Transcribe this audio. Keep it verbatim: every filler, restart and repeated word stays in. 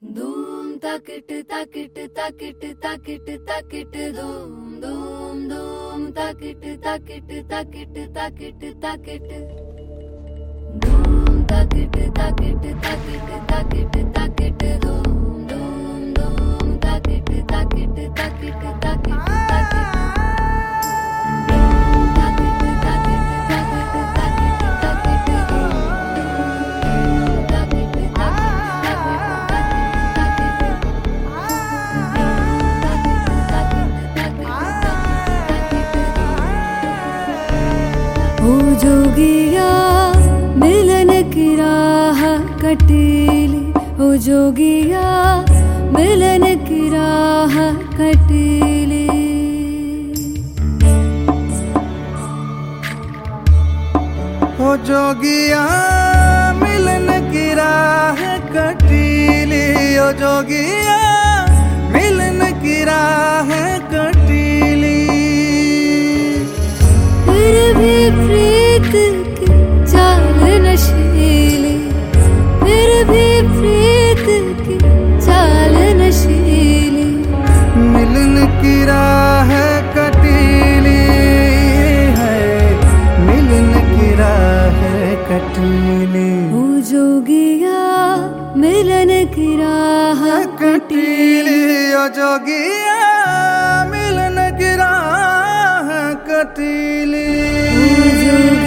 धूम तकिट तकिट तकिट तकिट तकिट धूम धूम धूम तकिट तकिट तकिट तकिट तकिट धूम तकिट तकिट तकिट तकिट तकिट धूम धूम धूम तकिट तकिट तकिट तकिट तकिट ओ जोगिया मिलन की राह कटीली, ओ जोगिया मिलन की राह कटीली। ओ जोगिया मिलन की राह कटीली, ओ जोगिया मिलन की राह कटीली। फिर भी प्रीत की चाल नशीली, फिर भी प्रीत की चाल नशीली। मिलन की राह कटीली है, मिलन की राह कटीली। ओ जोगिया मिलन की राह कटीली, ओ जोगिया मिलन की राह कटीली। ओ जोगिया